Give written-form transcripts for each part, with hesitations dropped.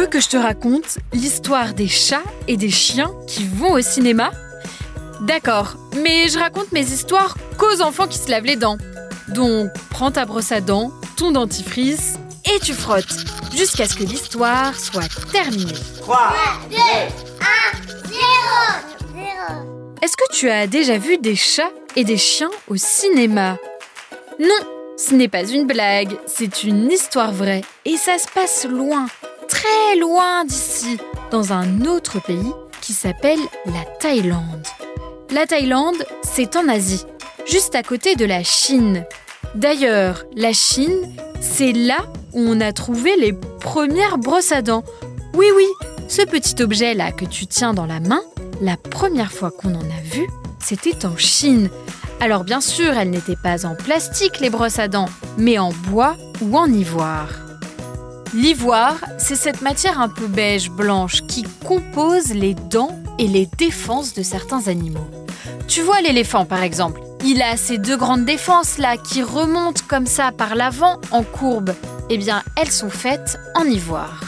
veux que je te raconte l'histoire des chats et des chiens qui vont au cinéma ? D'accord, mais je raconte mes histoires qu'aux enfants qui se lavent les dents. Donc, prends ta brosse à dents, ton dentifrice et tu frottes jusqu'à ce que l'histoire soit terminée. 3, 2, 1, 0. Est-ce que tu as déjà vu des chats et des chiens au cinéma ? Non, ce n'est pas une blague, c'est une histoire vraie. Et ça se passe loin, très loin d'ici, dans un autre pays qui s'appelle la Thaïlande. La Thaïlande, c'est en Asie, juste à côté de la Chine. D'ailleurs, la Chine, c'est là où on a trouvé les premières brosses à dents. Oui, ce petit objet-là que tu tiens dans la main, la première fois qu'on en a vu, c'était en Chine. Alors bien sûr, elles n'étaient pas en plastique, les brosses à dents, mais en bois ou en ivoire. L'ivoire, c'est cette matière un peu beige-blanche qui compose les dents et les défenses de certains animaux. Tu vois l'éléphant par exemple, il a ces deux grandes défenses là qui remontent comme ça par l'avant en courbe. Eh bien, elles sont faites en ivoire.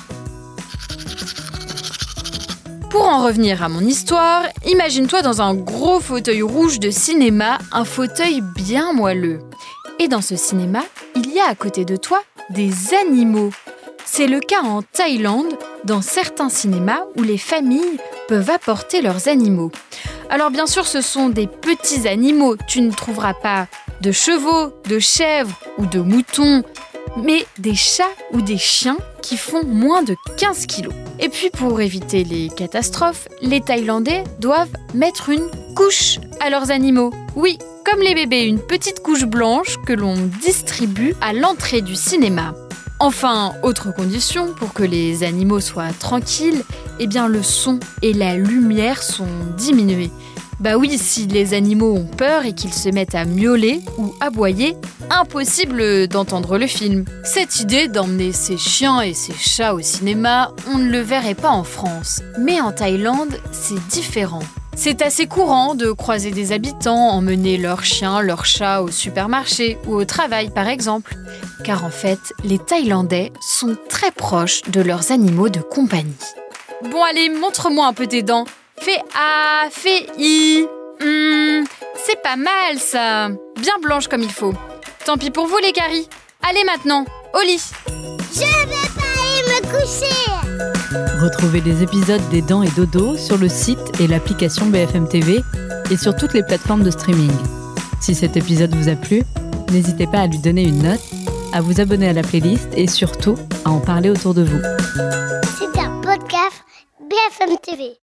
Pour en revenir à mon histoire, imagine-toi dans un gros fauteuil rouge de cinéma, un fauteuil bien moelleux. Et dans ce cinéma, il y a à côté de toi des animaux. C'est le cas en Thaïlande, dans certains cinémas où les familles peuvent apporter leurs animaux. Alors bien sûr, ce sont des petits animaux. Tu ne trouveras pas de chevaux, de chèvres ou de moutons, mais des chats ou des chiens qui font moins de 15 kilos. Et puis pour éviter les catastrophes, les Thaïlandais doivent mettre une couche à leurs animaux. Oui, comme les bébés, une petite couche blanche que l'on distribue à l'entrée du cinéma. Enfin, autre condition pour que les animaux soient tranquilles, eh bien le son et la lumière sont diminués. Bah oui, si les animaux ont peur et qu'ils se mettent à miauler ou aboyer, impossible d'entendre le film. Cette idée d'emmener ses chiens et ses chats au cinéma, on ne le verrait pas en France. Mais en Thaïlande, c'est différent. C'est assez courant de croiser des habitants emmener leurs chiens, leurs chats au supermarché ou au travail par exemple. Car en fait, les Thaïlandais sont très proches de leurs animaux de compagnie. Bon allez, montre-moi un peu tes dents. Fais A, fais I. C'est pas mal ça. Bien blanche comme il faut. Tant pis pour vous les caries. Allez maintenant, au lit. Je vais pas aller me coucher. Retrouvez les épisodes des Dents et Dodo sur le site et l'application BFM TV et sur toutes les plateformes de streaming. Si cet épisode vous a plu, n'hésitez pas à lui donner une note, à vous abonner à la playlist et surtout à en parler autour de vous. C'est un podcast BFM TV.